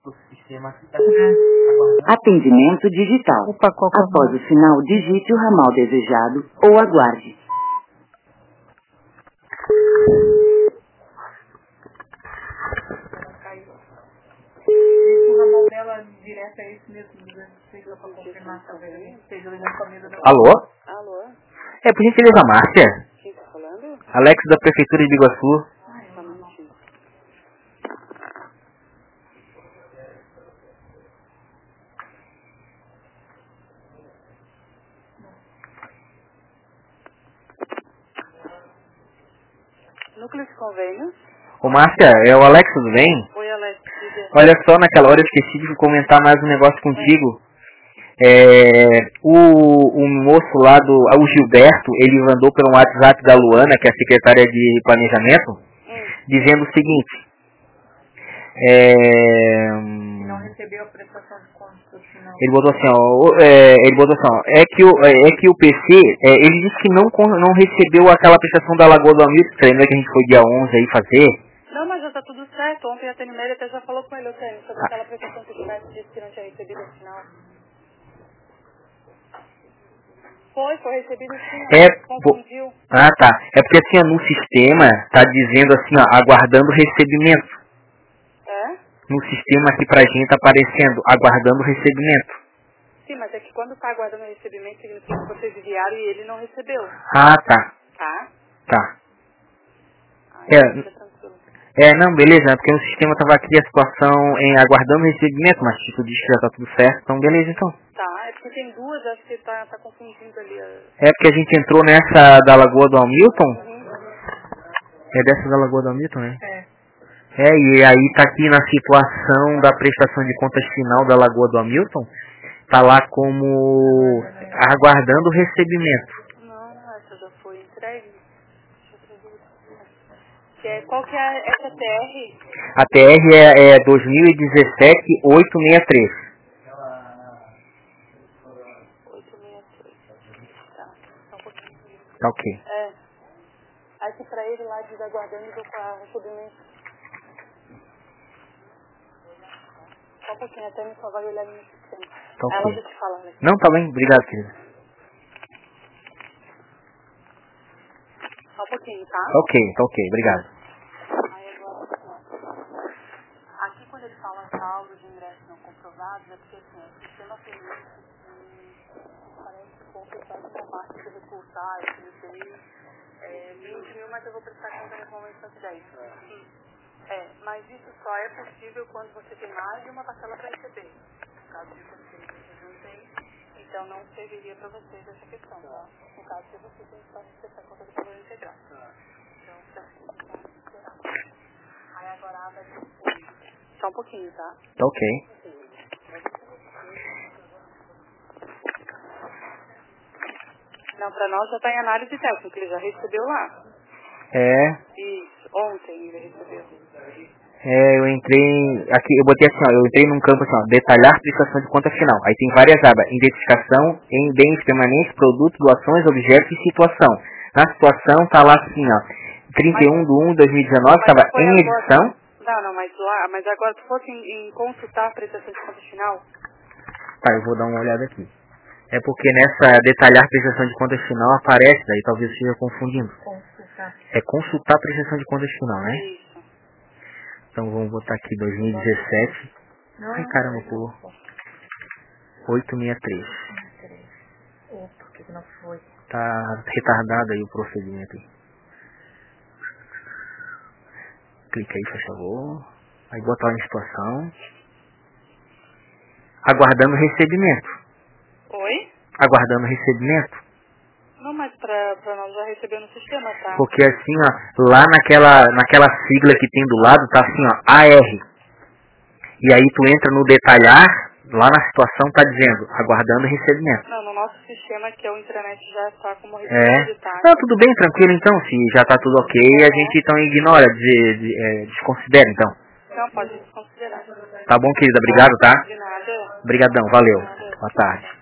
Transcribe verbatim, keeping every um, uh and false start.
O sistema aqui tá aguardando. Atendimento digital. Opa, qual que é o Após o sinal, digite o ramal desejado ou aguarde. o ramal dela direto é esse mesmo, né? Seja pra confirmar, talvez. Seja ligando com a mesa da... Alô? Alô? É, por gentileza, Márcia? Quem tá falando? Alex da Prefeitura de Iguaçu. Só um minutinho. Núcleo de convênio. Ô, Márcia, é o Alex, tudo bem? Oi, Alex. Diga. Olha só, naquela hora eu esqueci de comentar mais um negócio contigo. É, o, o moço lá do... O Gilberto, ele mandou pelo WhatsApp da Luana, que é a secretária de Planejamento, Hum. dizendo o seguinte. É, Não recebeu a prestação de contas do final. ele botou assim, ó, o- é, ele botou assim, ó, é que o, é, é que o P C, é, ele disse que não, con- não recebeu aquela prestação da Lagoa do Hamilton, que lembra que a gente foi dia onze aí fazer. Não, mas já tá tudo certo. Ontem a Teniméria até já falou com ele, o Tênis, sobre aquela prestação que o Gilberto disse que não tinha recebido no final. Foi, foi recebido sim. É, Confundiu. Ah, tá. É porque assim, ó, no sistema tá dizendo assim, ó, aguardando recebimento. É? No sistema aqui pra gente tá aparecendo, aguardando recebimento. Sim, mas é que quando tá aguardando o recebimento, significa que vocês enviaram e ele não recebeu. Ah, tá. Tá? Tá. Ai, É, fica tranquilo. É, não, beleza, é porque no sistema tava aqui a situação em aguardando recebimento, mas tipo, diz que já tá tudo certo, então beleza então. Tá, é porque tem duas, acho que tá, tá confundindo ali. A... É porque a gente entrou nessa da Lagoa do Hamilton, Uhum. é dessa da Lagoa do Hamilton, né? É. É, e aí tá aqui na situação da prestação de contas final da Lagoa do Hamilton, tá lá como aguardando recebimento. Não, essa já foi entregue. Deixa eu ver. Que é, qual que é essa T R? A T R é, é dois mil e dezessete oito sessenta e três. oito seis três. Tá, só um pouquinho. Tá ok. É. Aí que pra ele lá diz aguardando do recebimento. Só um pouquinho, até me só vai olhar no sistema. Tá Aí ela ok. já te fala, né? Não, tá bem, obrigado, querido. Só um pouquinho, tá? Tá ok, tá ok, obrigado. Aí agora, aqui quando ele fala saldo de ingresso não comprovado, é porque assim, o sistema permite que parece que o ponto está numa parte de recurtar, eu utilizei é, vinte mil, mas eu vou prestar conta nesse momento só de dez. Hum. É, mas isso só é possível quando você tem mais de uma parcela para receber. No caso de vocês, vocês não têm, então não serviria para vocês essa questão, tá? No caso de vocês, tem só prestar conta do valor integral. Então, tá, esperar. Aí agora a aba de... Só um pouquinho, tá? Tá ok. Não, pra nós já tá em análise técnica, ele já recebeu lá. É, Isso, ontem ele recebeu. é, eu entrei em- aqui, eu botei assim, ó, eu entrei num campo assim, ó, detalhar prestação de conta final. Aí tem várias abas, identificação em bens permanentes, produtos, doações, objetos e situação. Na situação tá lá assim, ó, trinta e um de um de dois mil e dezenove, Mas estava foi em agora- edição. Não, não, mas lá, mas agora se fosse em, em consultar a prestação de conta final, Tá, eu vou dar uma olhada aqui. É porque nessa detalhar prestação de contas final aparece, daí talvez eu esteja confundindo. Consultar. É consultar prestação de contas final, né? isso. Então vamos botar aqui dois mil e dezessete. Não, Ai caramba, pulou. oito sessenta e três. Opa, por que que não foi? Tá retardado aí o procedimento aí. Clica aí, por favor. Aí bota lá em situação. Aguardando recebimento. Oi? Aguardando recebimento. Não, mas pra, pra nós já recebeu no sistema, tá? Porque assim, ó, lá naquela, naquela sigla que tem do lado, tá assim, ó, A R. E aí tu entra no detalhar, lá na situação tá dizendo, aguardando recebimento. Não, no nosso sistema que é o intranet já está como É. recebido, tá? Não, tudo bem, tranquilo então, se já tá tudo ok, a gente então ignora, de, de, é, desconsidera então. Não, pode desconsiderar. Tá bom, querida, obrigado, tá? De nada. Obrigadão, valeu. Nada. Boa tarde.